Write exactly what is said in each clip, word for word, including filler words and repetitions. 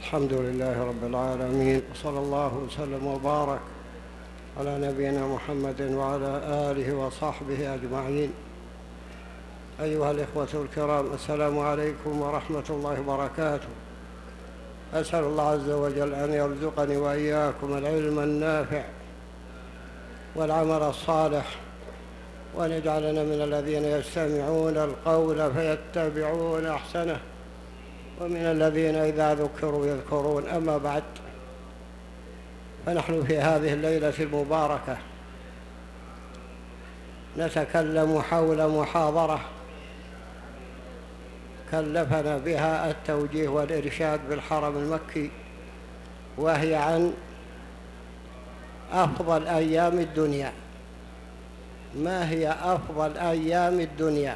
الحمد لله رب العالمين، وصلى الله وسلم وبارك على نبينا محمد وعلى آله وصحبه أجمعين. أيها الإخوة الكرام، السلام عليكم ورحمة الله وبركاته. أسأل الله عز وجل أن يرزقني وإياكم العلم النافع والعمل الصالح، وأن يجعلنا من الذين يستمعون القول فيتبعون أحسنه، ومن الذين إذا ذكروا يذكرون. أما بعد، فنحن في هذه الليلة المباركة نتكلم حول محاضرة كلفنا بها التوجيه والإرشاد بالحرم المكي، وهي عن أفضل أيام الدنيا. ما هي أفضل أيام الدنيا؟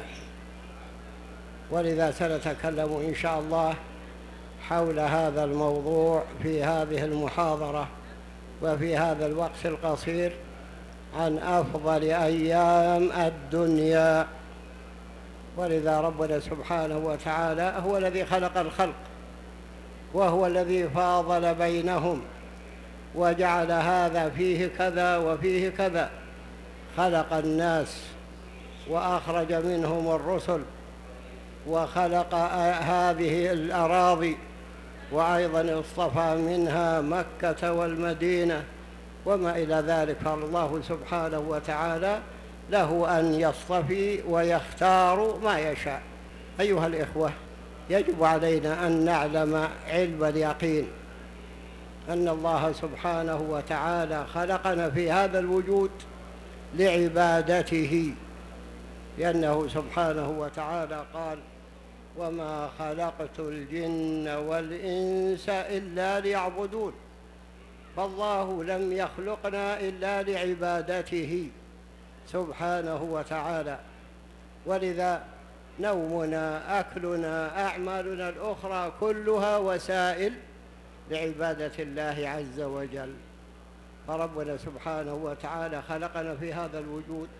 ولذا سنتكلم إن شاء الله حول هذا الموضوع في هذه المحاضرة وفي هذا الوقت القصير، عن أفضل أيام الدنيا. ولذا ربنا سبحانه وتعالى هو الذي خلق الخلق، وهو الذي فاضل بينهم وجعل هذا فيه كذا وفيه كذا. خلق الناس وأخرج منهم الرسل، وخلق هذه الأراضي، وأيضا اصطفى منها مكة والمدينة وما إلى ذلك. فالله سبحانه وتعالى له أن يصطفي ويختار ما يشاء. أيها الإخوة، يجب علينا أن نعلم علم اليقين أن الله سبحانه وتعالى خلقنا في هذا الوجود لعبادته، لأنه سبحانه وتعالى قال: وما خلقت الجن والإنس إلا ليعبدون. فالله لم يخلقنا إلا لعبادته سبحانه وتعالى. ولذا نومنا، أكلنا، أعمالنا الأخرى كلها وسائل لعبادة الله عز وجل. فربنا سبحانه وتعالى خلقنا في هذا الوجود،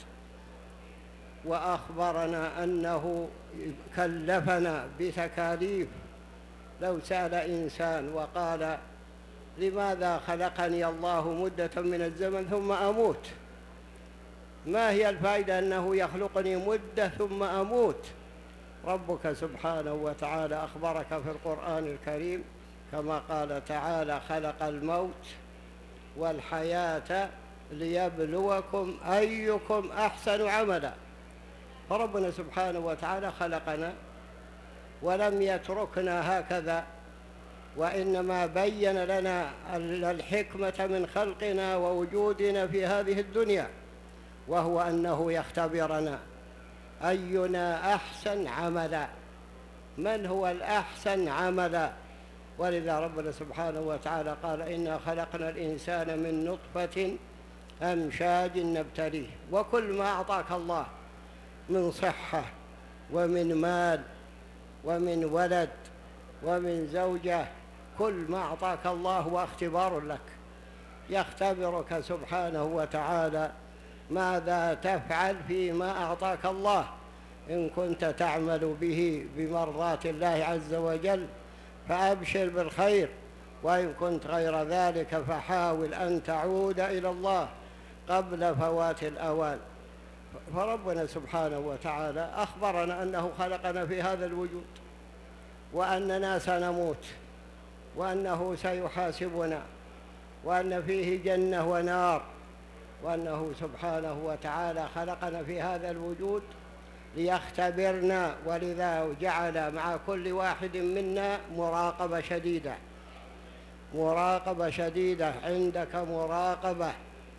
وأخبرنا أنه كلفنا بتكاليف. لو سأل إنسان وقال: لماذا خلقني الله مدة من الزمن ثم أموت؟ ما هي الفائدة أنه يخلقني مدة ثم أموت؟ ربك سبحانه وتعالى أخبرك في القرآن الكريم كما قال تعالى: خلق الموت والحياة ليبلوكم أيكم أحسن عملا. فربنا سبحانه وتعالى خلقنا ولم يتركنا هكذا، وإنما بين لنا الحكمة من خلقنا ووجودنا في هذه الدنيا، وهو أنه يختبرنا أينا أحسن عملا. من هو الأحسن عملا؟ ولذا ربنا سبحانه وتعالى قال: إنا خلقنا الإنسان من نطفة أمشاج نبتليه. وكل ما أعطاك الله من صحة ومن مال ومن ولد ومن زوجة، كل ما أعطاك الله هو اختبار لك، يختبرك سبحانه وتعالى ماذا تفعل فيما أعطاك الله. إن كنت تعمل به بمرضاة الله عز وجل فأبشر بالخير، وإن كنت غير ذلك فحاول أن تعود إلى الله قبل فوات الأوان. فربنا سبحانه وتعالى أخبرنا أنه خلقنا في هذا الوجود، وأننا سنموت، وأنه سيحاسبنا، وأن فيه جنة ونار، وأنه سبحانه وتعالى خلقنا في هذا الوجود ليختبرنا. ولذا جعل مع كل واحد منا مراقبة شديدة، مراقبة شديدة. عندك مراقبة،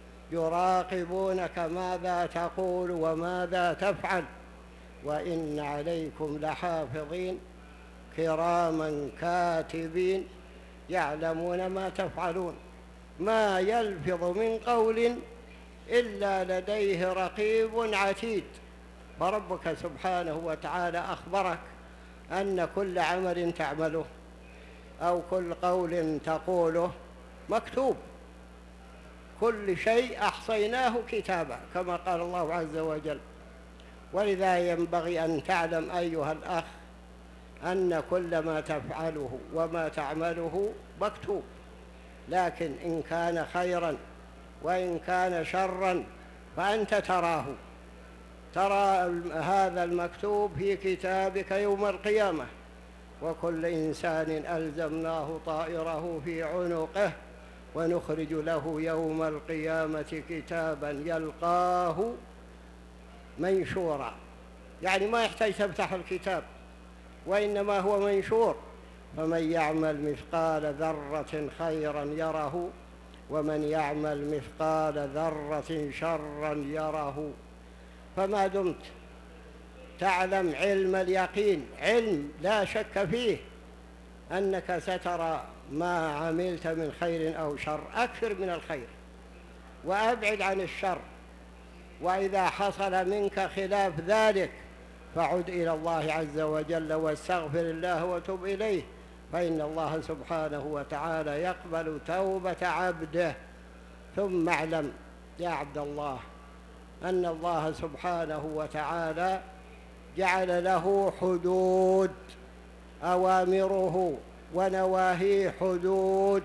يراقبونك ماذا تقول وماذا تفعل. وإن عليكم لحافظين كراما كاتبين يعلمون ما تفعلون. ما يلفظ من قول إلا لديه رقيب عتيد. فربك سبحانه وتعالى أخبرك أن كل عمل تعمله أو كل قول تقوله مكتوب، كل شيء أحصيناه كتابا كما قال الله عز وجل. ولذا ينبغي أن تعلم أيها الأخ أن كل ما تفعله وما تعمله مكتوب، لكن إن كان خيرا وإن كان شرا فأنت تراه، ترى هذا المكتوب في كتابك يوم القيامة. وكل إنسان ألزمناه طائره في عنقه ونخرج له يوم القيامة كتابا يلقاه منشورا، يعني ما يحتاج تفتح الكتاب وإنما هو منشور. فمن يعمل مثقال ذرة خيرا يره ومن يعمل مثقال ذرة شرا يره. فما دمت تعلم علم اليقين، علم لا شك فيه، أنك سترى ما عملت من خير أو شر، أكثر من الخير وأبعد عن الشر. وإذا حصل منك خلاف ذلك فعد إلى الله عز وجل واستغفر الله وتب إليه، فإن الله سبحانه وتعالى يقبل توبة عبده. ثم اعلم يا عبد الله أن الله سبحانه وتعالى جعل له حدود، أوامره ونواهيه حدود.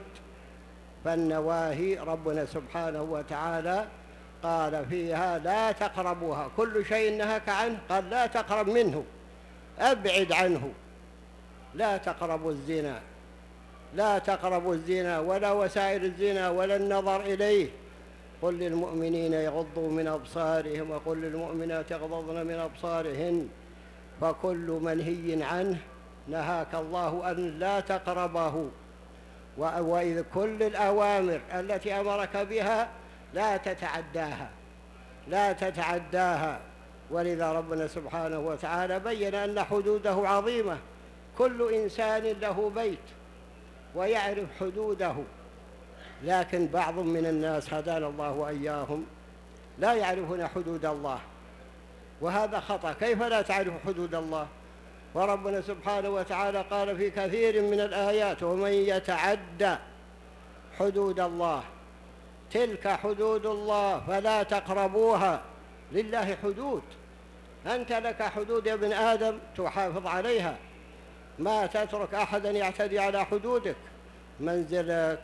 فالنواهي ربنا سبحانه وتعالى قال فيها لا تقربوها، كل شيء نهاك عنه قال لا تقرب منه، أبعد عنه. لا تقربوا الزنا، لا تقربوا الزنا ولا وسائل الزنا ولا النظر إليه. قل للمؤمنين يغضوا من أبصارهم وقل للمؤمنات يغضضن من أبصارهن. فكل منهي عنه نهاك الله أن لا تقربه. وإذ كل الأوامر التي أمرك بها لا تتعداها، لا تتعداها. ولذا ربنا سبحانه وتعالى بين أن حدوده عظيمة. كل إنسان له بيت ويعرف حدوده، لكن بعض من الناس هدانا الله وإياهم لا يعرفون حدود الله، وهذا خطأ. كيف لا تعرف حدود الله؟ وربنا سبحانه وتعالى قال في كثير من الآيات ومن يتعدى حدود الله تلك حدود الله فلا تقربوها. لله حدود، أنت لك حدود يا ابن آدم تحافظ عليها، ما تترك أحدا يعتدي على حدودك، منزلك،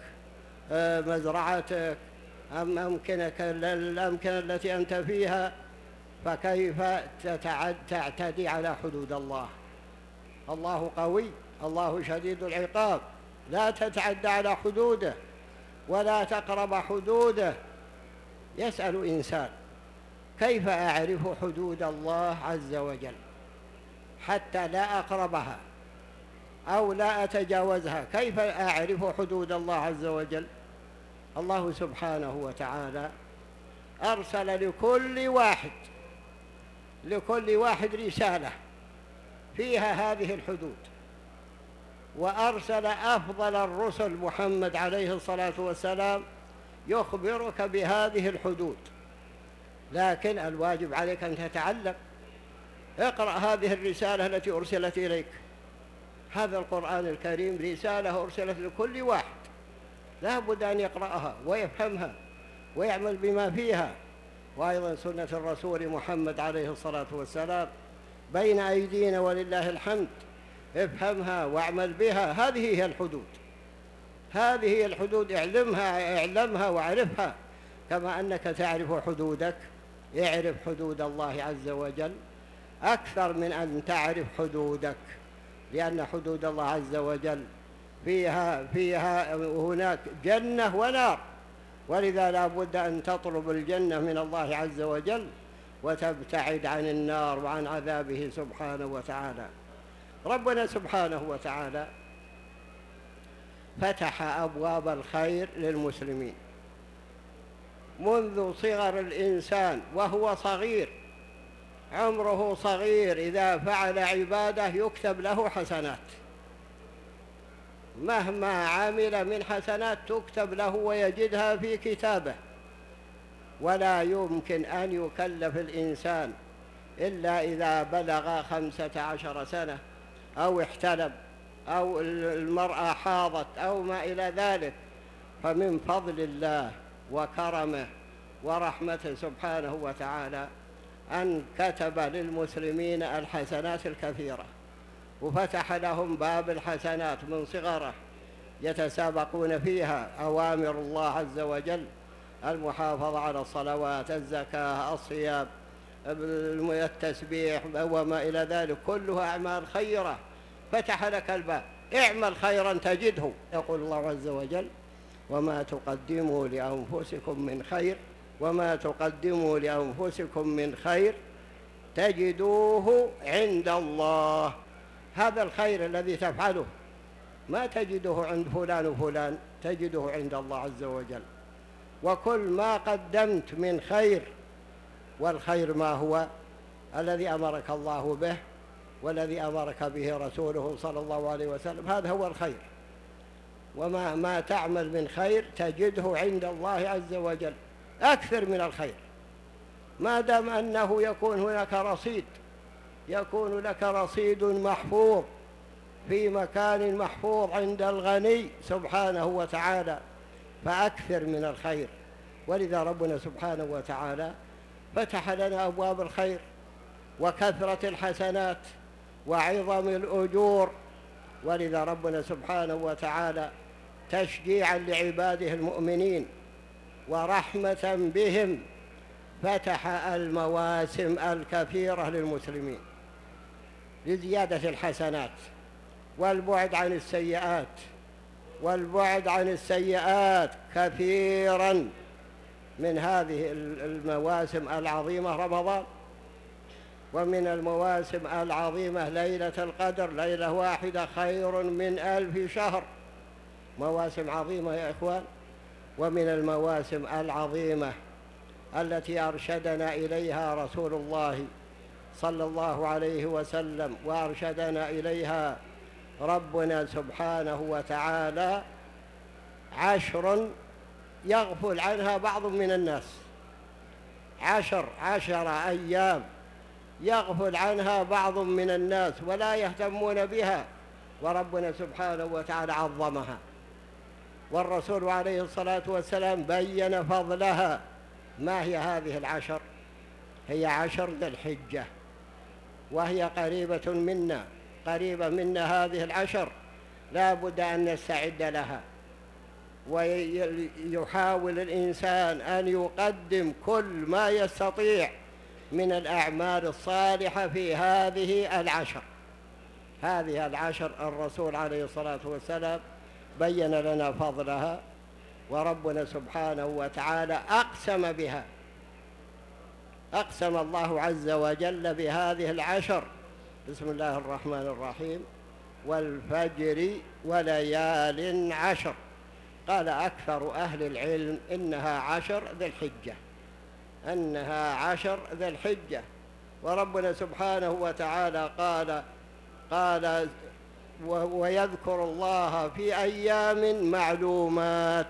مزرعتك، أمكنك الأمكنة التي أنت فيها، فكيف تعتدي على حدود الله؟ الله قوي، الله شديد العقاب، لا تتعدى على حدوده ولا تقرب حدوده. يسأل إنسان كيف أعرف حدود الله عز وجل حتى لا أقربها أو لا أتجاوزها؟ كيف أعرف حدود الله عز وجل؟ الله سبحانه وتعالى أرسل لكل واحد لكل واحد رسالة فيها هذه الحدود، وأرسل أفضل الرسل محمد عليه الصلاة والسلام يخبرك بهذه الحدود. لكن الواجب عليك أن تتعلم. اقرأ هذه الرسالة التي أرسلت إليك. هذا القرآن الكريم رسالة أرسلت لكل واحد، لا بد أن يقرأها ويفهمها ويعمل بما فيها. وأيضا سنة الرسول محمد عليه الصلاة والسلام بين أيدينا ولله الحمد، افهمها واعمل بها. هذه هي الحدود، هذه هي الحدود، اعلمها اعلمها واعرفها. كما أنك تعرف حدودك، اعرف حدود الله عز وجل أكثر من أن تعرف حدودك، لأن حدود الله عز وجل فيها فيها هناك جنة ونار، ولذا لا بد أن تطلب الجنة من الله عز وجل وتبتعد عن النار وعن عذابه سبحانه وتعالى. ربنا سبحانه وتعالى فتح أبواب الخير للمسلمين منذ صغر الإنسان وهو صغير، عمره صغير، إذا فعل عبادة يكتب له حسنات، مهما عمل من حسنات تكتب له ويجدها في كتابه. ولا يمكن أن يكلف الإنسان إلا إذا بلغ خمسة عشر سنة أو احتلم أو المرأة حاضت أو ما إلى ذلك. فمن فضل الله وكرمه ورحمته سبحانه وتعالى أن كتب للمسلمين الحسنات الكثيرة، وفتح لهم باب الحسنات من صغره يتسابقون فيها أوامر الله عز وجل، المحافظة على الصلوات، الزكاة، الصيام، التسبيح وما إلى ذلك، كلها أعمال خيرة. فتح لك الباب، اعمل خيرا تجده. يقول الله عز وجل: وما تقدموا لأنفسكم من خير وما تقدموا لأنفسكم من خير تجدوه عند الله. هذا الخير الذي تفعله ما تجده عند فلان وفلان، تجده عند الله عز وجل. وكل ما قدمت من خير، والخير ما هو؟ الذي أمرك الله به والذي أمرك به رسوله صلى الله عليه وسلم، هذا هو الخير. وما ما تعمل من خير تجده عند الله عز وجل، أكثر من الخير، ما دام أنه يكون هناك رصيد، يكون لك رصيد محفوظ في مكان محفوظ عند الغني سبحانه وتعالى، فأكثر من الخير. ولذا ربنا سبحانه وتعالى فتح لنا أبواب الخير وكثرة الحسنات وعظم الأجور. ولذا ربنا سبحانه وتعالى تشجيعا لعباده المؤمنين ورحمة بهم فتح المواسم الكثيرة للمسلمين لزيادة الحسنات والبعد عن السيئات، والبعد عن السيئات كثيرا. من هذه المواسم العظيمة رمضان، ومن المواسم العظيمة ليلة القدر، ليلة واحدة خير من ألف شهر. مواسم عظيمة يا إخوان. ومن المواسم العظيمة التي أرشدنا إليها رسول الله صلى الله عليه وسلم وأرشدنا إليها ربنا سبحانه وتعالى، عشر يغفل عنها بعض من الناس، عشر عشر أيام يغفل عنها بعض من الناس ولا يهتمون بها، وربنا سبحانه وتعالى عظمها، والرسول عليه الصلاة والسلام بين فضلها. ما هي هذه العشر؟ هي عشر ذي الحجة، وهي قريبة منا، قريبة منا هذه العشر، لا بد أن نستعد لها. ويحاول الإنسان أن يقدم كل ما يستطيع من الأعمال الصالحة في هذه العشر. هذه العشر الرسول عليه الصلاة والسلام بين لنا فضلها، وربنا سبحانه وتعالى أقسم بها، أقسم الله عز وجل بهذه العشر. بسم الله الرحمن الرحيم: والفجر وليال عشر. قال أكثر أهل العلم إنها عشر ذي الحجة، أنها عشر ذي الحجة. وربنا سبحانه وتعالى قال قال ويذكر الله في أيام معلومات،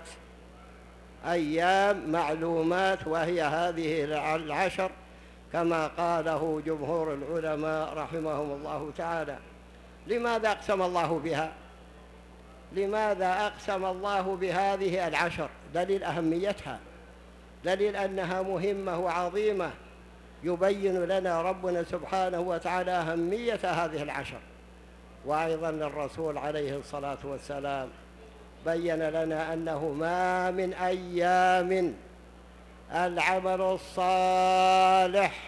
أيام معلومات، وهي هذه العشر كما قاله جمهور العلماء رحمهم الله تعالى. لماذا أقسم الله بها؟ لماذا أقسم الله بهذه العشر؟ دليل أهميتها، دليل أنها مهمة وعظيمة، يبين لنا ربنا سبحانه وتعالى أهمية هذه العشر. وأيضا الرسول عليه الصلاة والسلام بين لنا أنه ما من أيام العمل الصالح،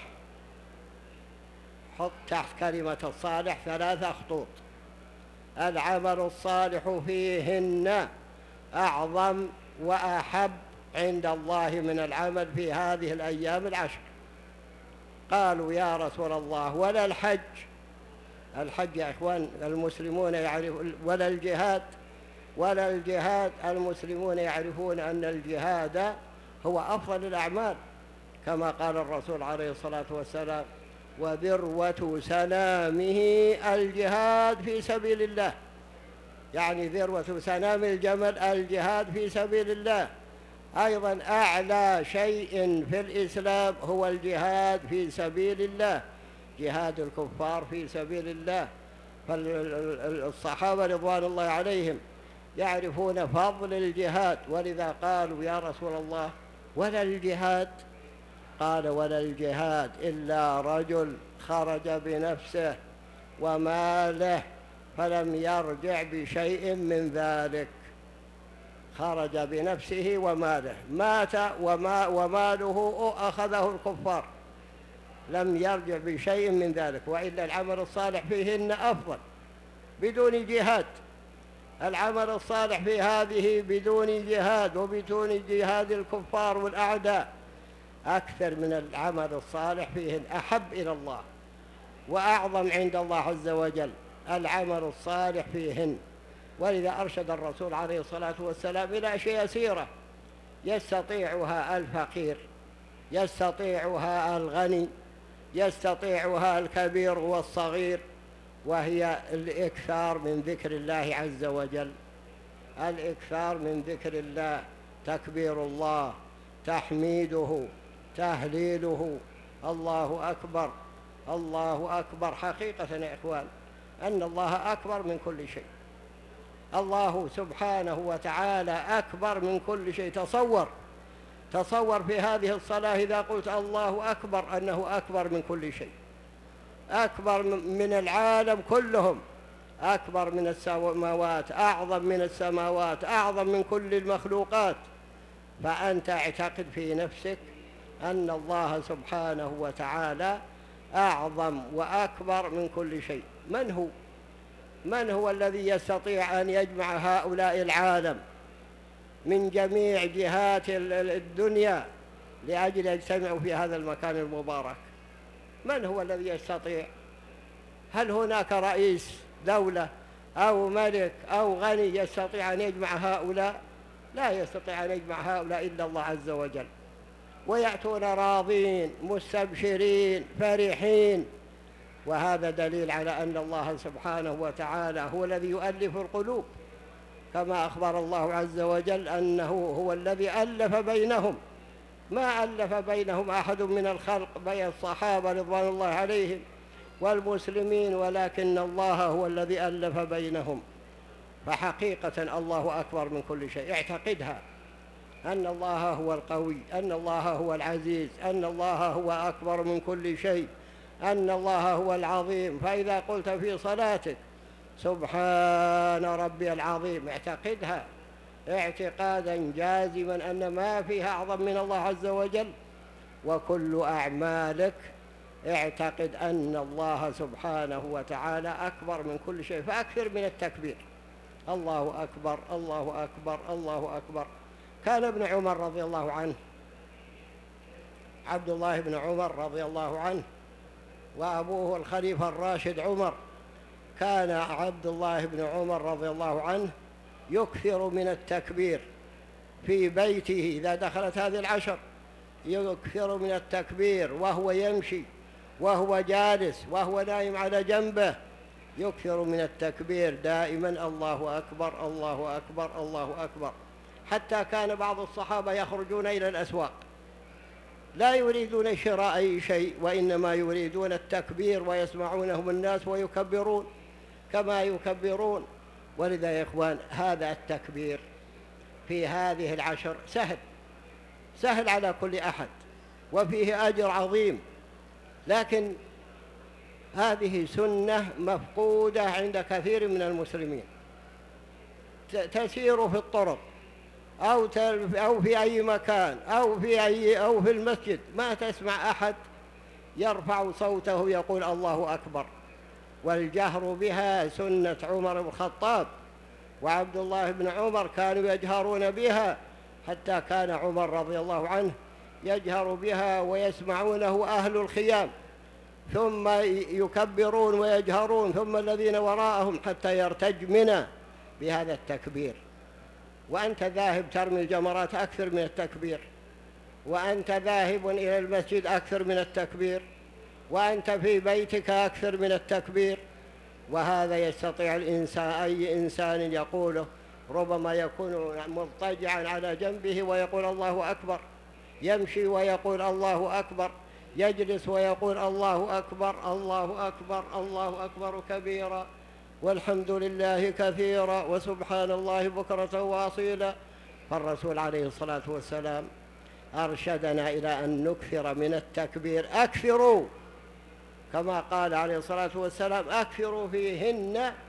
حط تحت كلمة الصالح ثلاثة خطوط، العمل الصالح فيهن أعظم وأحب عند الله من العمل في هذه الأيام العشر. قالوا يا رسول الله ولا الحج؟ الحج يا إخوان المسلمون يعرفون، ولا الجهاد؟ ولا الجهاد؟ المسلمون يعرفون أن الجهاد هو أفضل الأعمال، كما قال الرسول عليه الصلاة والسلام: وذروة سنامه الجهاد في سبيل الله. يعني ذروة سنام الجمل الجهاد في سبيل الله. أيضا أعلى شيء في الإسلام هو الجهاد في سبيل الله، جهاد الكفار في سبيل الله. فالصحابة رضوان الله عليهم يعرفون فضل الجهاد، ولذا قالوا يا رسول الله ولا الجهاد؟ قال ولا الجهاد إلا رجل خرج بنفسه وماله فلم يرجع بشيء من ذلك، خرج بنفسه وماله، مات وما وماله أخذه الكفار، لم يرجع بشيء من ذلك. وإلا العمل الصالح فيهن أفضل بدون جهاد، العمل الصالح في هذه بدون جهاد وبدون جهاد الكفار والأعداء أكثر من العمل الصالح فيهن، أحب إلى الله وأعظم عند الله عز وجل العمل الصالح فيهن. ولذا أرشد الرسول عليه الصلاة والسلام إلى أشياء يسيرة يستطيعها الفقير، يستطيعها الغني، يستطيعها الكبير والصغير، وهي الإكثار من ذكر الله عز وجل، الإكثار من ذكر الله، تكبير الله، تحميده، تهليله، الله أكبر الله أكبر. حقيقة يا إخوان أن الله أكبر من كل شيء، الله سبحانه وتعالى أكبر من كل شيء. تصور تصور في هذه الصلاة إذا قلت الله أكبر أنه أكبر من كل شيء، أكبر من العالم كلهم، أكبر من السماوات، أعظم من السماوات، أعظم من كل المخلوقات. فأنت اعتقد في نفسك أن الله سبحانه وتعالى أعظم وأكبر من كل شيء. من هو؟ من هو الذي يستطيع أن يجمع هؤلاء العالم من جميع جهات الدنيا لأجل يجتمعوا في هذا المكان المبارك؟ من هو الذي يستطيع؟ هل هناك رئيس دولة أو ملك أو غني يستطيع أن يجمع هؤلاء؟ لا يستطيع أن يجمع هؤلاء إلا الله عز وجل. ويأتون راضين مستبشرين فرحين، وهذا دليل على أن الله سبحانه وتعالى هو الذي يؤلف القلوب، كما أخبر الله عز وجل أنه هو الذي ألف بينهم، ما ألف بينهم أحد من الخلق بين الصحابة رضوان الله عليهم والمسلمين، ولكن الله هو الذي ألف بينهم. فحقيقة الله أكبر من كل شيء، اعتقدها أن الله هو القوي، أن الله هو العزيز، أن الله هو أكبر من كل شيء، أن الله هو العظيم. فإذا قلت في صلاتك سبحان ربي العظيم اعتقدها اعتقادا جازما أن ما فيها أعظم من الله عز وجل. وكل أعمالك اعتقد أن الله سبحانه وتعالى أكبر من كل شيء، فأكثر من التكبير، الله أكبر الله أكبر الله أكبر. كان ابن عمر رضي الله عنه، عبد الله بن عمر رضي الله عنه، وأبوه الخليفة الراشد عمر، كان عبد الله بن عمر رضي الله عنه يكثر من التكبير في بيته إذا دخلت هذه العشر، يكثر من التكبير وهو يمشي وهو جالس وهو نايم على جنبه، يكثر من التكبير دائما، الله أكبر الله أكبر الله أكبر. حتى كان بعض الصحابة يخرجون إلى الأسواق لا يريدون شراء أي شيء، وإنما يريدون التكبير ويسمعونهم الناس ويكبرون كما يكبرون. ولذا يا إخوان هذا التكبير في هذه العشر سهل سهل على كل أحد وفيه أجر عظيم، لكن هذه سنة مفقودة عند كثير من المسلمين. تسير في الطرق أو أو في أي مكان أو في أي أو في المسجد ما تسمع أحد يرفع صوته يقول الله أكبر. والجهر بها سنة عمر بن الخطاب وعبد الله بن عمر، كانوا يجهرون بها، حتى كان عمر رضي الله عنه يجهر بها ويسمعونه أهل الخيام، ثم يكبرون ويجهرون، ثم الذين وراءهم، حتى يرتج منا بهذا التكبير. وأنت ذاهب ترمي الجمرات أكثر من التكبير، وأنت ذاهب إلى المسجد أكثر من التكبير، وأنت في بيتك أكثر من التكبير. وهذا يستطيع الإنسان أي إنسان يقوله، ربما يكون مضطجعا على جنبه ويقول الله أكبر، يمشي ويقول الله أكبر، يجلس ويقول الله أكبر الله أكبر الله أكبر كبيرا، والحمد لله كثيرا، وسبحان الله بكرة وأصيلا. فالرسول عليه الصلاة والسلام أرشدنا إلى أن نكثر من التكبير، أكثروا كما قال عليه الصلاة والسلام، أكثروا فيهن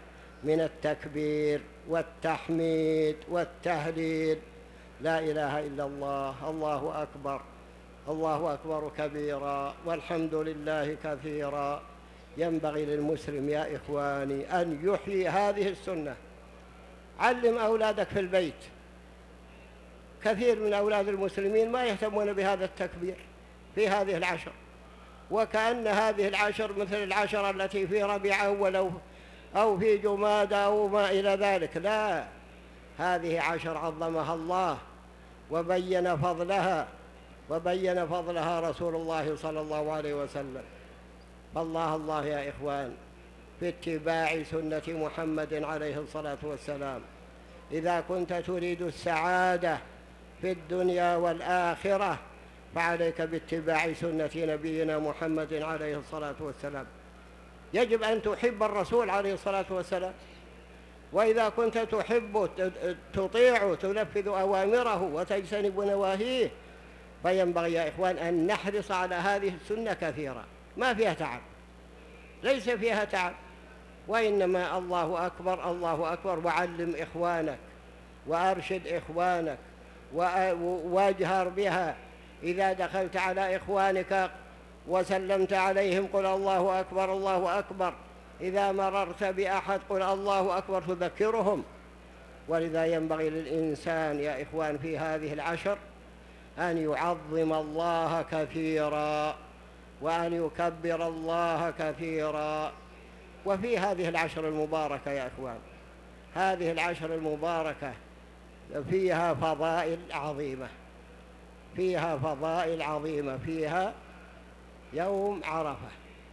من التكبير والتحميد والتهليل، لا إله إلا الله، الله أكبر، الله أكبر كبيرا، والحمد لله كثيرا. ينبغي للمسلم يا إخواني أن يحيي هذه السنة. علم أولادك في البيت. كثير من أولاد المسلمين ما يهتمون بهذا التكبير في هذه العشر، وكأن هذه العشر مثل العشر التي في ربيع أول أو في جمادى أو ما إلى ذلك. لا، هذه عشر عظمها الله وبين فضلها، وبين فضلها رسول الله صلى الله عليه وسلم. فالله الله يا إخوان في اتباع سنة محمد عليه الصلاة والسلام. إذا كنت تريد السعادة في الدنيا والآخرة فعليك باتباع سنة نبينا محمد عليه الصلاة والسلام. يجب أن تحب الرسول عليه الصلاة والسلام، وإذا كنت تحب تطيع تنفذ أوامره وتجتنب نواهيه، فينبغي يا إخوان أن نحرص على هذه السنة كثيرا. ما فيها تعب، ليس فيها تعب، وإنما الله أكبر الله أكبر. وعلم إخوانك وأرشد إخوانك واجهر بها. إذا دخلت على إخوانك وسلمت عليهم قل الله أكبر الله أكبر. إذا مررت بأحد قل الله أكبر تذكرهم. ولذا ينبغي للإنسان يا إخوان في هذه العشر أن يعظم الله كثيرا وأن يكبر الله كثيرا. وفي هذه العشر المباركة يا إخوان، هذه العشر المباركة فيها فضائل عظيمة، فيها فضائل عظيمة. فيها يوم عرفة.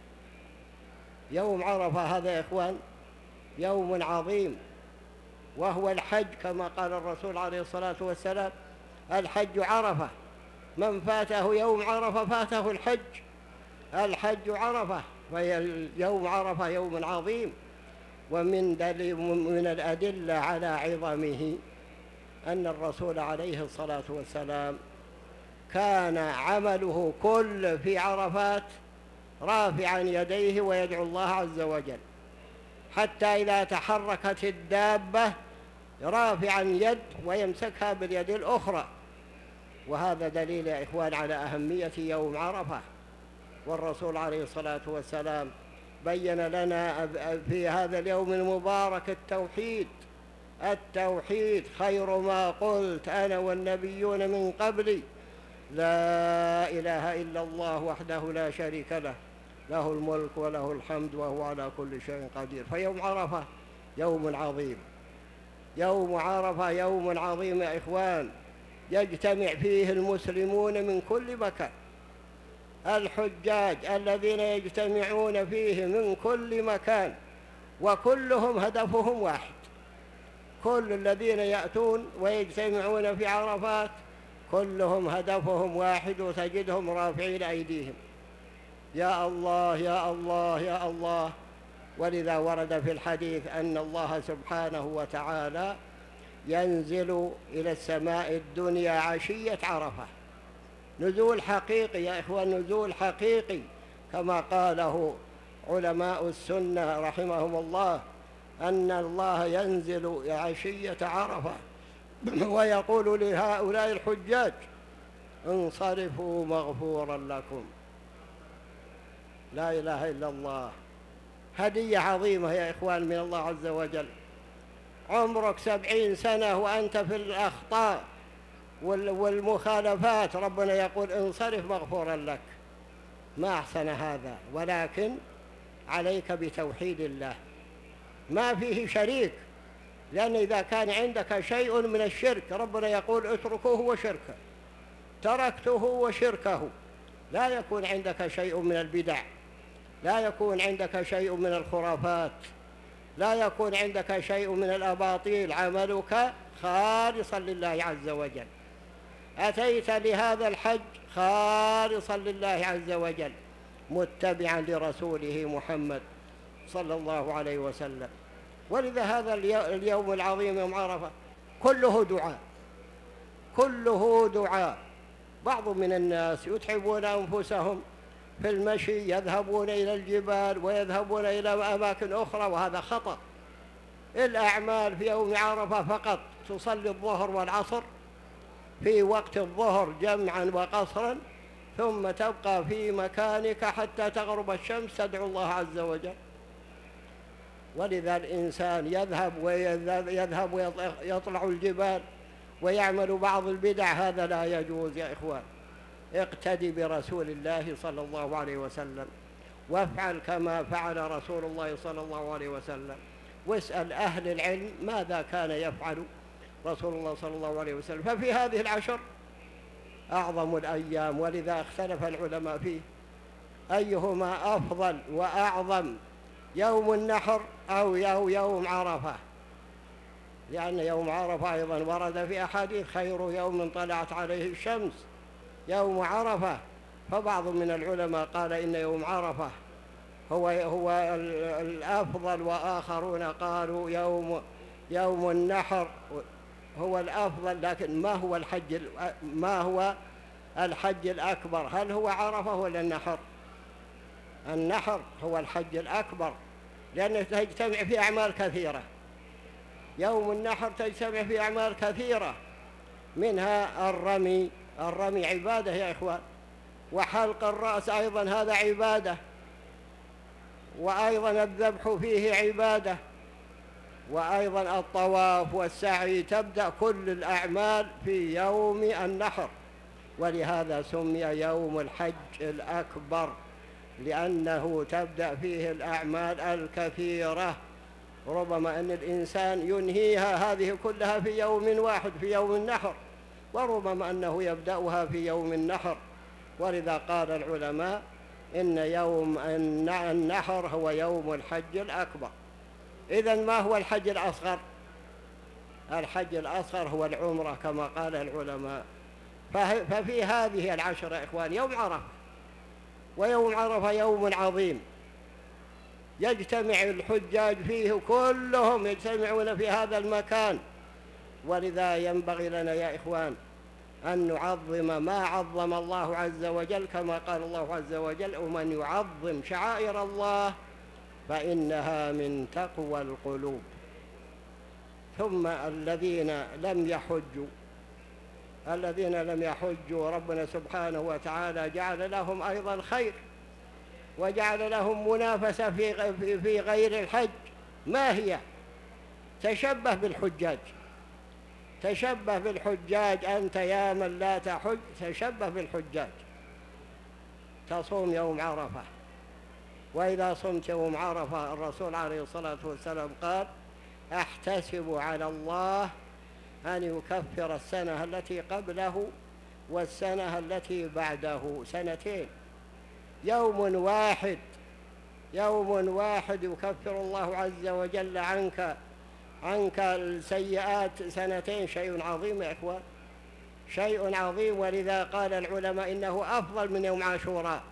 يوم عرفة هذا يا إخوان يوم عظيم، وهو الحج كما قال الرسول عليه الصلاة والسلام: الحج عرفة، من فاته يوم عرفة فاته الحج. الحج عرفة، فيوم عرفة يوم عظيم. ومن دليل من الأدلة على عظمه أن الرسول عليه الصلاة والسلام كان عمله كل في عرفات رافعا يديه ويدعو الله عز وجل، حتى إذا تحركت الدابة رافعا يد ويمسكها باليد الأخرى. وهذا دليل يا إخوان على أهمية يوم عرفة. والرسول عليه الصلاة والسلام بين لنا في هذا اليوم المبارك التوحيد. التوحيد خير ما قلت أنا والنبيون من قبلي، لا إله إلا الله وحده لا شريك له، له الملك وله الحمد وهو على كل شيء قدير. فيوم عرفة يوم عظيم، يوم عرفة يوم عظيم يا إخوان، يجتمع فيه المسلمون من كل مكان. الحجاج الذين يجتمعون فيه من كل مكان، وكلهم هدفهم واحد. كل الذين يأتون ويجتمعون في عرفات كلهم هدفهم واحد، وتجدهم رافعين أيديهم: يا الله يا الله يا الله. ولذا ورد في الحديث أن الله سبحانه وتعالى ينزل إلى السماء الدنيا عشية عرفة، نزول حقيقي يا إخوان، نزول حقيقي كما قاله علماء السنة رحمهم الله، أن الله ينزل عشية عرفة ويقول لهؤلاء الحجاج: انصرفوا مغفورا لكم. لا إله إلا الله. هدية عظيمة يا إخوان من الله عز وجل. عمرك سبعين سنة وأنت في الأخطاء والمخالفات، ربنا يقول انصرف مغفورا لك. ما أحسن هذا. ولكن عليك بتوحيد الله، ما فيه شريك، لأن إذا كان عندك شيء من الشرك ربنا يقول اتركوه وشركه، تركته وشركه. لا يكون عندك شيء من البدع، لا يكون عندك شيء من الخرافات، لا يكون عندك شيء من الأباطيل، عملك خالصا لله عز وجل. أتيت لهذا الحج خالصا لله عز وجل، متبعا لرسوله محمد صلى الله عليه وسلم. ولذا هذا اليوم العظيم يوم عرفة كله دعاء، كله دعاء. بعض من الناس يتعبون أنفسهم في المشي، يذهبون إلى الجبال ويذهبون إلى أماكن أخرى، وهذا خطأ. الأعمال في يوم عرفة فقط تصلي الظهر والعصر في وقت الظهر جمعا وقصرا، ثم تبقى في مكانك حتى تغرب الشمس تدعو الله عز وجل. ولذا الإنسان يذهب ويذهب ويطلع الجبال ويعمل بعض البدع، هذا لا يجوز يا إخوان. اقتدي برسول الله صلى الله عليه وسلم، وافعل كما فعل رسول الله صلى الله عليه وسلم، واسأل أهل العلم ماذا كان يفعل رسول الله صلى الله عليه وسلم. ففي هذه العشر أعظم الأيام، ولذا اختلف العلماء فيه أيهما أفضل وأعظم، يوم النحر أو يوم عرفة، لأن يوم عرفة أيضا ورد في أحاديث خير يوم طلعت عليه الشمس يوم عرفة. فبعض من العلماء قال إن يوم عرفة هو هو الأفضل، وآخرون قالوا يوم يوم النحر هو الأفضل. لكن ما هو الحج ما هو الحج الأكبر؟ هل هو عرفة ولا النحر؟ النحر هو الحج الأكبر، لأنه تجتمع في أعمال كثيرة. يوم النحر تجتمع في أعمال كثيرة، منها الرمي. الرمي عبادة يا إخوان، وحلق الرأس أيضا هذا عبادة، وأيضا الذبح فيه عبادة، وأيضا الطواف والسعي. تبدأ كل الأعمال في يوم النحر، ولهذا سمي يوم الحج الأكبر، لأنه تبدأ فيه الأعمال الكثيرة. ربما أن الإنسان ينهيها هذه كلها في يوم واحد في يوم النحر، وربما أنه يبدأها في يوم النحر. ولذا قال العلماء إن يوم النحر هو يوم الحج الأكبر. إذن ما هو الحج الأصغر؟ الحج الأصغر هو العمرة كما قال العلماء. ففي هذه العشر يا إخوان يوم عرفة، ويوم عرفة يوم عظيم يجتمع الحجاج فيه كلهم، يجتمعون في هذا المكان. ولذا ينبغي لنا يا إخوان أن نعظم ما عظم الله عز وجل، كما قال الله عز وجل: ومن يعظم شعائر الله فإنها من تقوى القلوب. ثم الذين لم يحجوا الذين لم يحجوا ربنا سبحانه وتعالى جعل لهم أيضا خير، وجعل لهم منافسة في في غير الحج. ما هي؟ تشبه بالحجاج، تشبه بالحجاج. أنت يا من لا تحج تشبه بالحجاج، تصوم يوم عرفة. وإذا صمت يوم عرفة الرسول عليه الصلاة والسلام قال: أحتسب على الله أن يكفر السنة التي قبله والسنة التي بعده، سنتين. يوم واحد يوم واحد يكفر الله عز وجل عنك عنك السيئات سنتين. شيء عظيم يا إخوان، شيء عظيم. ولذا قال العلماء إنه أفضل من يوم عاشوراء،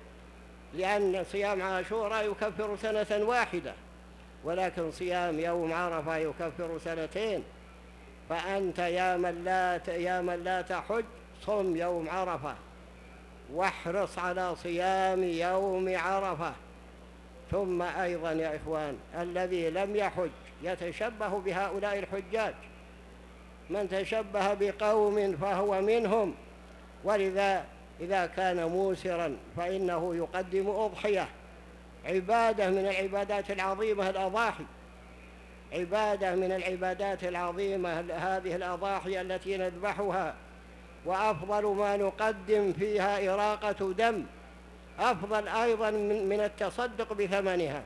لأن صيام عاشوراء يكفر سنة واحدة، ولكن صيام يوم عرفة يكفر سنتين. فأنت يا من لا يا من لا تحج صم يوم عرفة، واحرص على صيام يوم عرفة. ثم أيضا يا إخوان الذي لم يحج يتشبه بهؤلاء الحجاج، من تشبه بقوم فهو منهم. ولذا إذا كان موسرا فإنه يقدم أضحية، عبادة من العبادات العظيمة. الأضاحي عبادة من العبادات العظيمة، هذه الأضاحي التي نذبحها، وأفضل ما نقدم فيها إراقة دم، أفضل أيضا من التصدق بثمنها.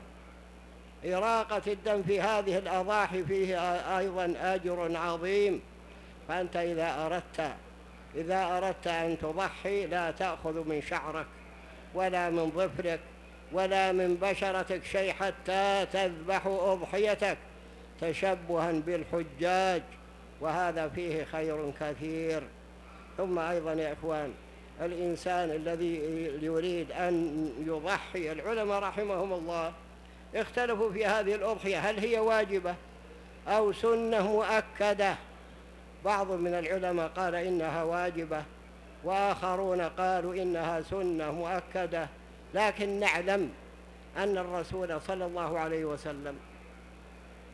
إراقة الدم في هذه الأضاحي فيه أيضا أجر عظيم. فأنت إذا أردت إذا أردت أن تضحي لا تأخذ من شعرك ولا من ظفرك ولا من بشرتك شيء حتى تذبح أضحيتك تشبها بالحجاج، وهذا فيه خير كثير. ثم أيضا يا إخوان الإنسان الذي يريد أن يضحي، العلماء رحمهم الله اختلفوا في هذه الأضحية، هل هي واجبة أو سنة مؤكدة؟ بعض من العلماء قال إنها واجبة، وآخرون قالوا إنها سنة مؤكدة. لكن نعلم أن الرسول صلى الله عليه وسلم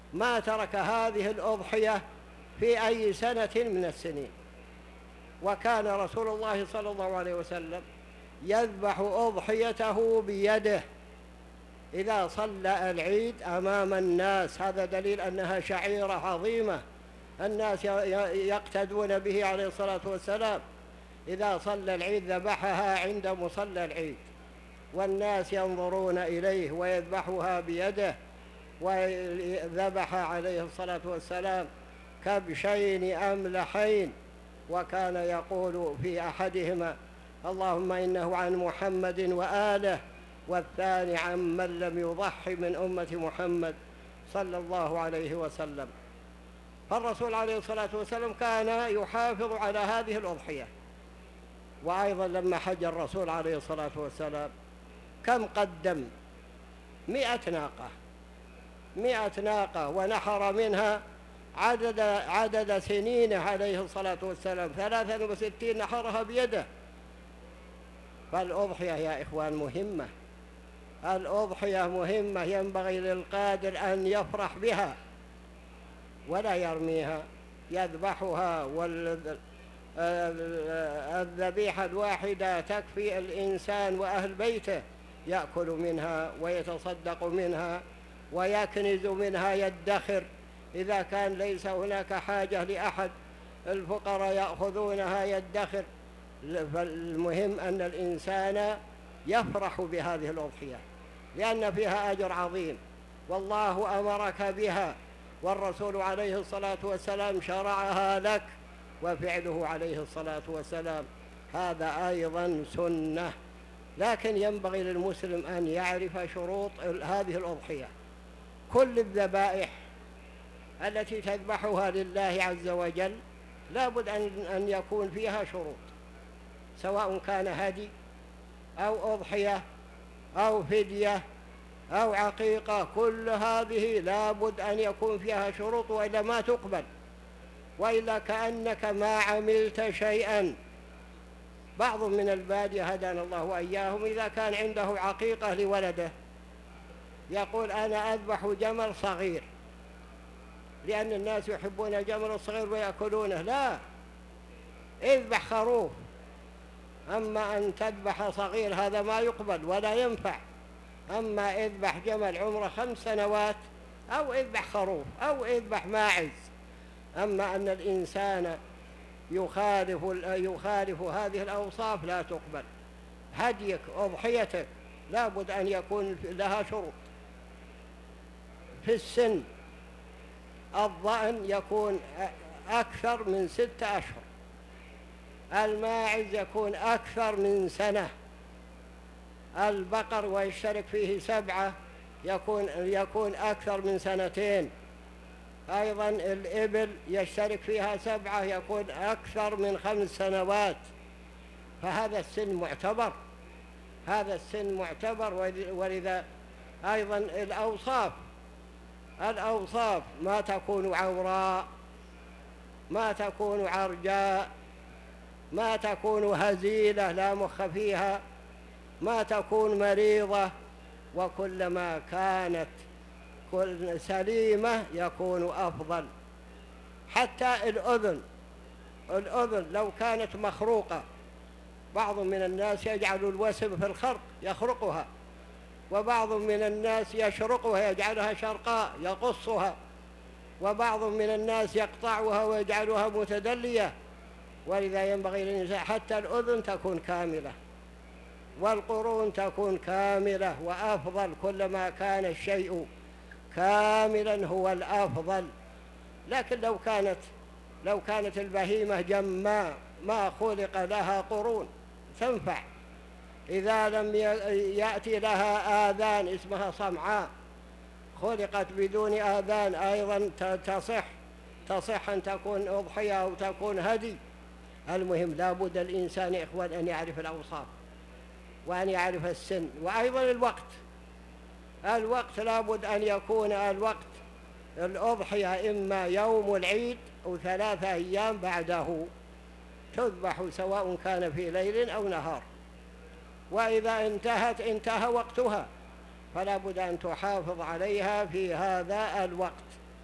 ما ترك هذه الأضحية في أي سنة من السنين. وكان رسول الله صلى الله عليه وسلم يذبح أضحيته بيده إذا صلى العيد أمام الناس. هذا دليل أنها شعيرة عظيمة الناس يقتدون به عليه الصلاة والسلام. إذا صلى العيد ذبحها عند مصلى العيد، والناس ينظرون إليه ويذبحها بيده. وذبح عليه الصلاة والسلام كبشين أملحين، وكان يقول في أحدهما: اللهم إنه عن محمد وآله، والثاني عن من لم يضحي من أمة محمد صلى الله عليه وسلم. فالرسول عليه الصلاة والسلام كان يحافظ على هذه الأضحية. وأيضا لما حج الرسول عليه الصلاة والسلام كم قدم؟ مئة ناقة مئة ناقة، ونحر منها عدد, عدد سنينه عليه الصلاة والسلام ثلاثا وستين نحرها بيده. فالأضحية يا إخوان مهمة، الأضحية مهمة، ينبغي للقادر أن يفرح بها ولا يرميها، يذبحها. والذبيحة الواحدة تكفي الإنسان وأهل بيته، يأكل منها ويتصدق منها ويكنز منها، يدخر إذا كان ليس هناك حاجة لأحد، الفقراء يأخذونها يدخر. فالمهم أن الإنسان يفرح بهذه الأضحية لأن فيها أجر عظيم، والله أمرك بها، والرسول عليه الصلاة والسلام شرعها لك، وفعله عليه الصلاة والسلام هذا أيضا سنة. لكن ينبغي للمسلم أن يعرف شروط هذه الأضحية. كل الذبائح التي تذبحها لله عز وجل لابد أن يكون فيها شروط، سواء كان هدي أو أضحية أو فدية أو عقيقة، كل هذه لابد أن يكون فيها شروط، وإلا ما تقبل، وإلا كأنك ما عملت شيئا. بعض من البادية هدانا الله وإياهم إذا كان عنده عقيقة لولده يقول: أنا أذبح جمل صغير، لأن الناس يحبون الجمل الصغير ويأكلونه. لا، اذبح خروف. أما أن تذبح صغير هذا ما يقبل ولا ينفع. أما اذبح جمل عمره خمس سنوات، أو اذبح خروف، أو اذبح ماعز. أما أن الإنسان يخالف, يخالف هذه الأوصاف لا تقبل. هديك أضحيتك لابد أن يكون لها شروط. في السن الضأن يكون أكثر من ستة أشهر، الماعز يكون أكثر من سنة، البقر ويشترك فيه سبعة يكون, يكون أكثر من سنتين، أيضا الإبل يشترك فيها سبعة يكون أكثر من خمس سنوات. فهذا السن معتبر، هذا السن معتبر. ولذا أيضا الأوصاف الأوصاف ما تكون عوراء، ما تكون عرجاء، ما تكون هزيلة لا مخ فيها، ما تكون مريضة. وكلما كانت كل سليمة يكون أفضل. حتى الأذن الأذن لو كانت مخروقة، بعض من الناس يجعل الوسم في الخرق يخرقها، وبعض من الناس يشرقها يجعلها شرقاء يقصها، وبعض من الناس يقطعها ويجعلها متدلية. ولذا ينبغي للإنسان حتى الأذن تكون كاملة، والقرون تكون كاملة، وأفضل كلما كان الشيء كاملا هو الأفضل. لكن لو كانت لو كانت البهيمة جماء ما خلق لها قرون تنفع، إذا لم يأتي لها آذان اسمها صمعاء، خلقت بدون آذان أيضا تصح تصح أن تكون أضحية أو تكون هدي. المهم لابد الإنسان إخوان أن يعرف الأوصاف وأن يعرف السن، وأيضا الوقت الوقت لابد أن يكون الوقت الأضحية إما يوم العيد أو ثلاثة أيام بعده تذبح، سواء كان في ليل أو نهار. وإذا انتهت انتهى وقتها، فلا بد أن تحافظ عليها في هذا الوقت.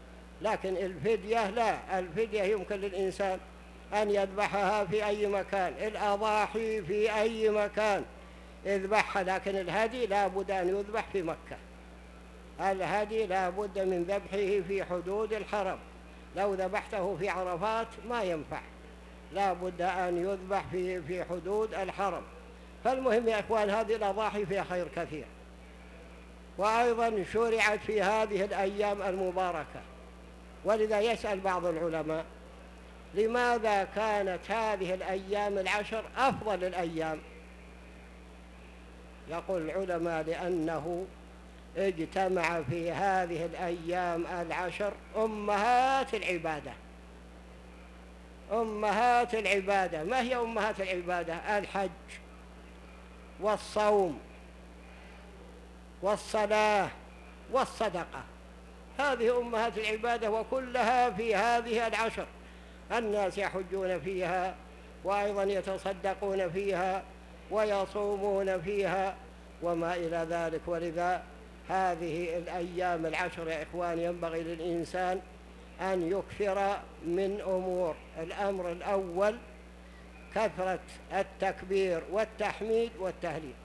لكن الفدية لا، الفدية يمكن للإنسان أن يذبحها في أي مكان، الأضاحي في أي مكان يذبحها، لكن الهدي لا بد أن يذبح في مكة. الهدي لا بد من ذبحه في حدود الحرم، لو ذبحته في عرفات ما ينفع، لا بد أن يذبح في في حدود الحرم. فالمهم يا إخوان هذه الأضاحي فيها خير كثير، وأيضا شرعت في هذه الأيام المباركة. ولذا يسأل بعض العلماء لماذا كانت هذه الأيام العشر أفضل الأيام؟ يقول العلماء لأنه اجتمع في هذه الأيام العشر أمهات العبادة. أمهات العبادة ما هي أمهات العبادة؟ الحج والصوم والصلاة والصدقة، هذه أمهات العبادة وكلها في هذه العشر. الناس يحجون فيها وأيضا يتصدقون فيها ويصومون فيها وما إلى ذلك. ولذا هذه الأيام العشر يا إخوان ينبغي للإنسان أن يكثر من أمور. الأمر الأول كثرة التكبير والتحميد والتهليل،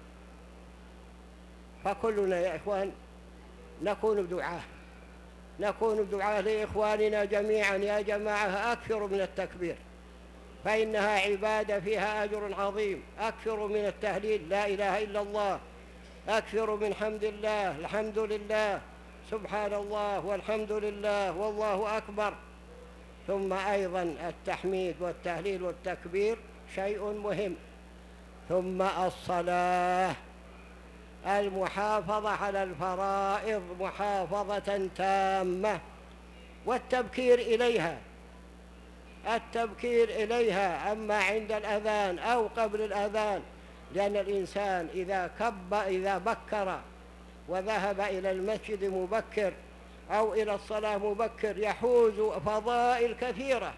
فكلنا يا إخوان نكون دعاة، نكون دعاة لإخواننا جميعا. يا جماعة أكثروا من التكبير فإنها عبادة فيها أجر عظيم، أكثروا من التهليل لا إله إلا الله، أكثروا من حمد الله الحمد لله سبحان الله والحمد لله والله أكبر. ثم أيضا التحميد والتهليل والتكبير شيء مهم. ثم الصلاة، المحافظة على الفرائض محافظة تامة، والتبكير إليها، التبكير إليها أما عند الأذان أو قبل الأذان، لأن الإنسان إذا كب إذا بكر وذهب إلى المسجد مبكر أو إلى الصلاة مبكر يحوز فضائل كثيرة،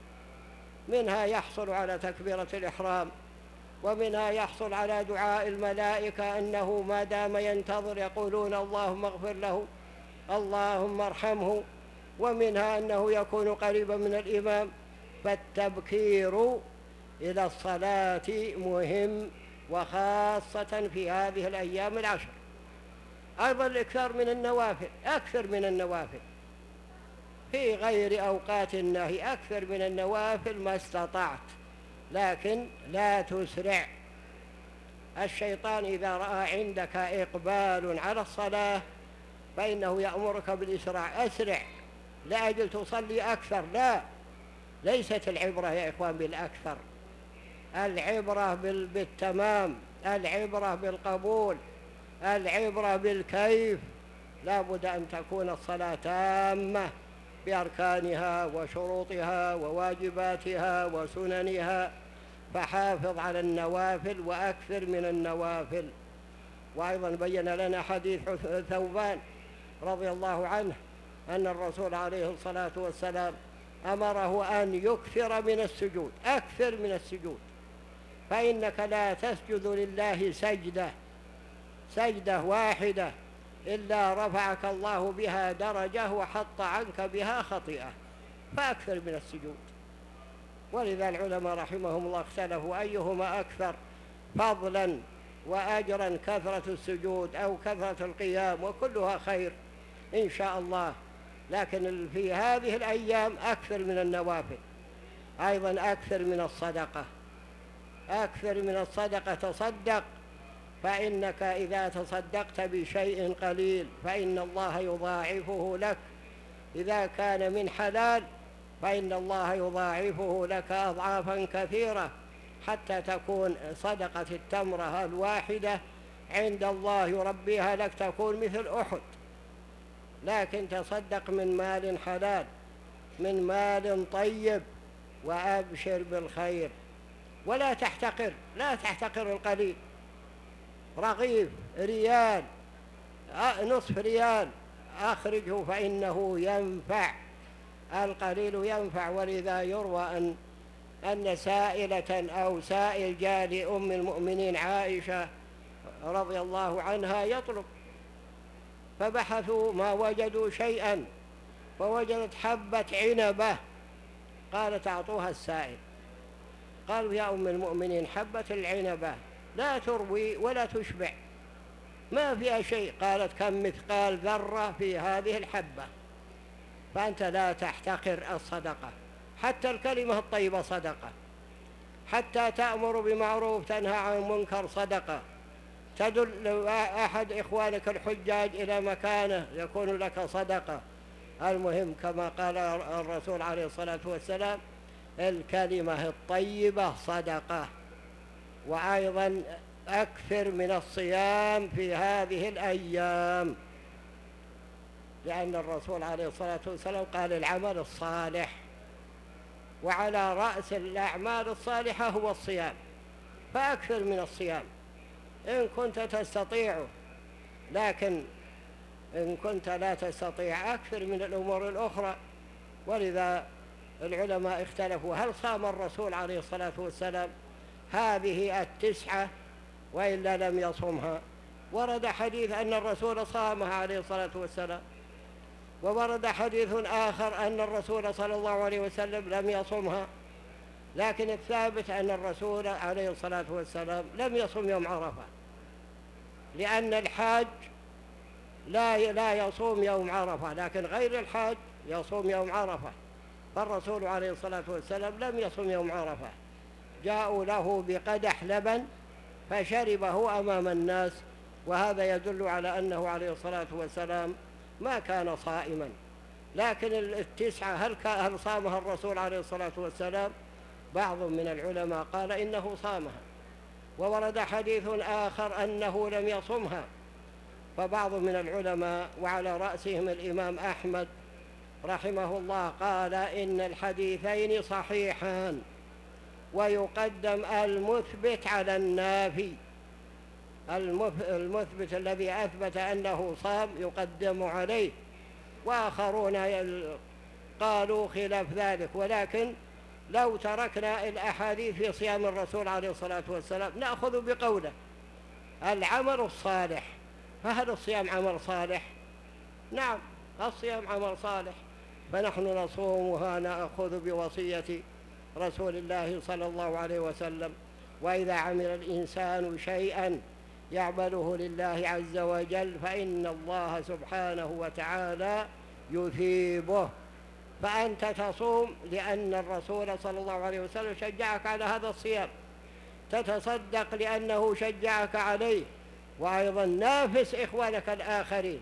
منها يحصل على تكبيرة الإحرام، ومنها يحصل على دعاء الملائكة أنه ما دام ينتظر يقولون اللهم اغفر له اللهم ارحمه، ومنها أنه يكون قريبا من الإمام. فالتبكير إلى الصلاة مهم، وخاصة في هذه الأيام العشر. أيضا الإكثار من النوافل، أكثر من النوافل في غير أوقات النهي، أكثر من النوافل ما استطعت، لكن لا تسرع. الشيطان إذا رأى عندك إقبال على الصلاة فإنه يأمرك بالإسراع، أسرع لأجل تصلي أكثر. لا، ليست العبرة يا إخوان بالأكثر، العبرة بالتمام، العبرة بالقبول، العبرة بالكيف. لا بد أن تكون الصلاة تامة بأركانها وشروطها وواجباتها وسننها، فحافظ على النوافل وأكثر من النوافل. وأيضا بين لنا حديث ثوبان رضي الله عنه أن الرسول عليه الصلاة والسلام أمره أن يكثر من السجود، أكثر من السجود، فإنك لا تسجد لله سجدة سجدة واحدة إلا رفعك الله بها درجة وحط عنك بها خطيئة، فأكثر من السجود. ولذا العلماء رحمهم الله اختلفوا أيهما أكثر فضلا وأجرا، كثرة السجود أو كثرة القيام، وكلها خير إن شاء الله. لكن في هذه الأيام أكثر من النوافل، أيضا أكثر من الصدقة، أكثر من الصدقة. تصدق، فإنك إذا تصدقت بشيء قليل فإن الله يضاعفه لك، إذا كان من حلال فإن الله يضاعفه لك أضعافا كثيرة، حتى تكون صدقة التمرة الواحدة عند الله يربيها لك تكون مثل أحد. لكن تصدق من مال حلال، من مال طيب، وأبشر بالخير، ولا تحتقر، لا تحتقر القليل. رغيف ريال، نصف ريال أخرجه فإنه ينفع، القليل ينفع. ولذا يروى أن أن سائلة أو سائل جاء لأم المؤمنين عائشة رضي الله عنها يطلب، فبحثوا ما وجدوا شيئا، فوجدت حبة عنبة، قالت أعطوها السائل. قالوا يا أم المؤمنين حبة العنبة لا تروي ولا تشبع، ما فيها شيء. قالت كم مثقال ذرة في هذه الحبة. فأنت لا تحتقر الصدقة، حتى الكلمة الطيبة صدقة، حتى تأمر بمعروف تنهى عن منكر صدقة، تدل أحد إخوانك الحجاج إلى مكانه يكون لك صدقة. المهم كما قال الرسول عليه الصلاة والسلام الكلمة الطيبة صدقة. وأيضا أكثر من الصيام في هذه الأيام، لأن الرسول عليه الصلاة والسلام قال العمل الصالح، وعلى رأس الأعمال الصالحة هو الصيام، فأكثر من الصيام إن كنت تستطيعه. لكن إن كنت لا تستطيع أكثر من الأمور الأخرى. ولذا العلماء اختلفوا هل صام الرسول عليه الصلاة والسلام هذه التسعة وإلا لم يصمها. ورد حديث أن الرسول صامها عليه الصلاة والسلام، وورد حديث آخر أن الرسول صلى الله عليه وسلم لم يصمها. لكن الثابت أن الرسول عليه الصلاة والسلام لم يصم يوم عرفة، لأن الحاج لا لا يصوم يوم عرفة، لكن غير الحاج يصوم يوم عرفة. فالرسول عليه الصلاة والسلام لم يصم يوم عرفة. جاءوا له بقدح لبن فشربه أمام الناس، وهذا يدل على أنه عليه الصلاة والسلام ما كان صائما. لكن التسعة هل هل صامها الرسول عليه الصلاة والسلام؟ بعض من العلماء قال إنه صامها، وورد حديث آخر أنه لم يصمها. فبعض من العلماء وعلى رأسهم الإمام أحمد رحمه الله قال إن الحديثين صحيحان، ويقدم المثبت على النافي. المثبت الذي أثبت أنه صام يقدم عليه، وآخرون قالوا خلاف ذلك. ولكن لو تركنا الأحاديث في صيام الرسول عليه الصلاة والسلام نأخذ بقوله العمل الصالح. فهل الصيام عمل صالح؟ نعم، الصيام عمل صالح، فنحن نصوم ونأخذ بوصية رسول الله صلى الله عليه وسلم. وإذا عمل الإنسان شيئا يعمله لله عز وجل فإن الله سبحانه وتعالى يثيبه. فأنت تصوم لأن الرسول صلى الله عليه وسلم شجعك على هذا الصيام، تتصدق لأنه شجعك عليه، وأيضا نافس إخوانك الآخرين،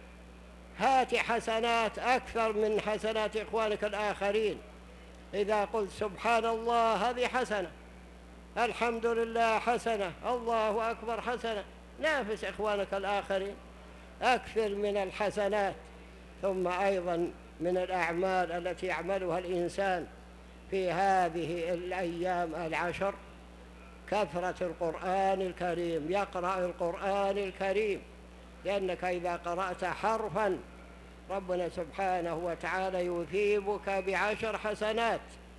هات حسنات أكثر من حسنات إخوانك الآخرين. إذا قلت سبحان الله هذه حسنة، الحمد لله حسنة، الله أكبر حسنة، نافس إخوانك الآخرين، أكثر من الحسنات. ثم أيضا من الأعمال التي يعملها الإنسان في هذه الأيام العشر كثرة القرآن الكريم، يقرأ القرآن الكريم، لأنك إذا قرأت حرفا ربنا سبحانه وتعالى يثيبك بعشر حسنات.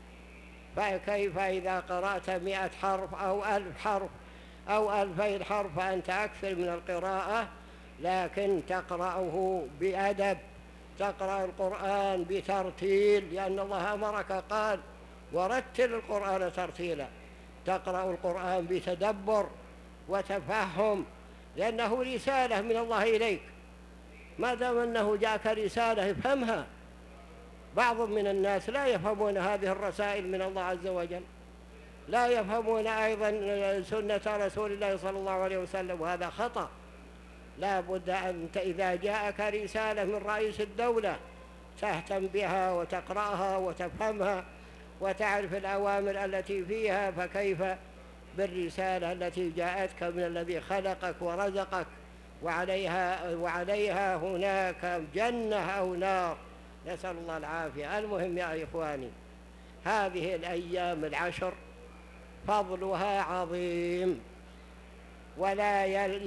فكيف إذا قرأت مئة حرف أو ألف حرف أو ألفين حرف فأنت أكثر من القراءة، لكن تقرأه بأدب، تقرأ القرآن بترتيل، لأن الله أمرك قال ورتل القرآن ترتيلا. تقرأ القرآن بتدبر وتفهم، لأنه رسالة من الله إليك، ما دام أنه جاءك رسالة افهمها. بعض من الناس لا يفهمون هذه الرسائل من الله عز وجل، لا يفهمون أيضا سنة رسول الله صلى الله عليه وسلم، وهذا خطأ. لا بد أنت إذا جاءك رسالة من رئيس الدولة تهتم بها وتقرأها وتفهمها وتعرف الأوامر التي فيها، فكيف بالرسالة التي جاءتك من الذي خلقك ورزقك، وعليها, وعليها هناك جنة أو نار، نسأل الله العافية. المهم يا إخواني، هذه الأيام العشر فضلها عظيم، ولا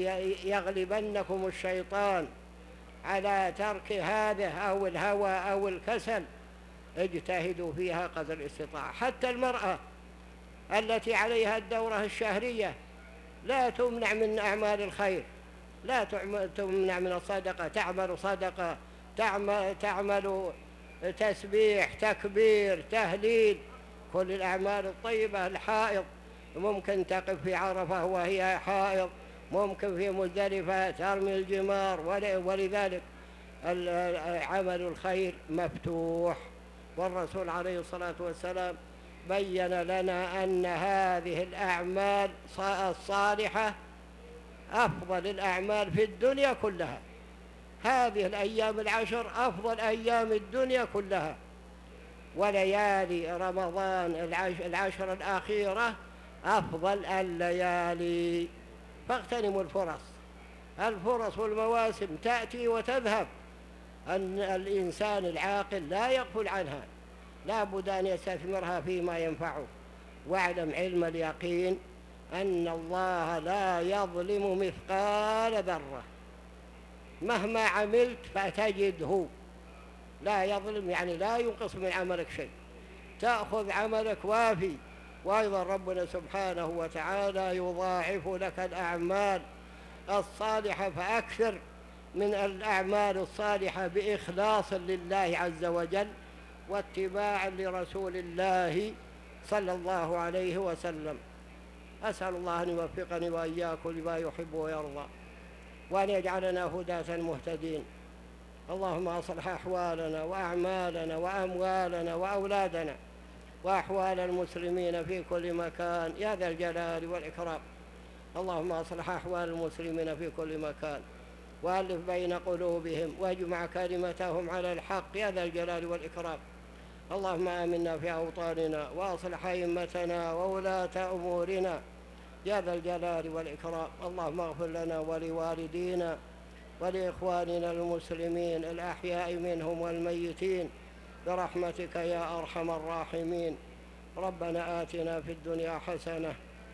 يغلبنكم الشيطان على ترك هذا أو الهوى أو الكسل. اجتهدوا فيها قدر الاستطاعة. حتى المرأة التي عليها الدورة الشهرية لا تمنع من أعمال الخير، لا تمنع من الصدقة، تعمل صدقة، تعمل, تعمل تسبيح، تكبير، تهليل، كل الأعمال الطيبة. الحائض ممكن تقف في عرفة وهي حائض، ممكن في مزدلفة ترمي الجمار، ولذلك عمل الخير مفتوح. والرسول عليه الصلاة والسلام بين لنا أن هذه الأعمال الصالحة أفضل الأعمال في الدنيا كلها. هذه الأيام العشر أفضل أيام الدنيا كلها، وليالي رمضان العشر الأخيرة أفضل الليالي. فاغتنموا الفرص. الفرص والمواسم تأتي وتذهب، أن الإنسان العاقل لا يغفل عنها، لا بد أن يستثمرها فيما ينفعه. واعلم علم اليقين أن الله لا يظلم مثقال ذرة، مهما عملت فتجده. لا يظلم يعني لا ينقص من عملك شيء، تأخذ عملك وافي. وأيضا ربنا سبحانه وتعالى يضاعف لك الأعمال الصالحة، فأكثر من الأعمال الصالحة بإخلاص لله عز وجل واتباع لرسول الله صلى الله عليه وسلم. أسأل الله أن يوفقني وإياكم لما يحب ويرضى، وأن يجعلنا هداة مهتدين. اللهم أصلح أحوالنا وأعمالنا وأموالنا وأولادنا وأحوال المسلمين في كل مكان يا ذا الجلال والإكرام. اللهم أصلح أحوال المسلمين في كل مكان، وألف بين قلوبهم، واجمع كلمتهم على الحق يا ذا الجلال والإكرام. اللهم آمنا في أوطاننا، وأصلح أئمتنا وولاة أمورنا يا ذا الجلال والإكرام. اللهم اغفر لنا ولوالدينا ولإخواننا المسلمين الأحياء منهم والميتين برحمتك يا أرحم الراحمين. ربنا آتنا في الدنيا حسنة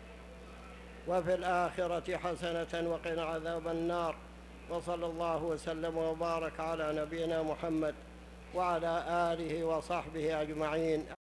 وفي الآخرة حسنة وقنا عذاب النار. وصلى الله وسلم وبارك على نبينا محمد وعلى آله وصحبه أجمعين.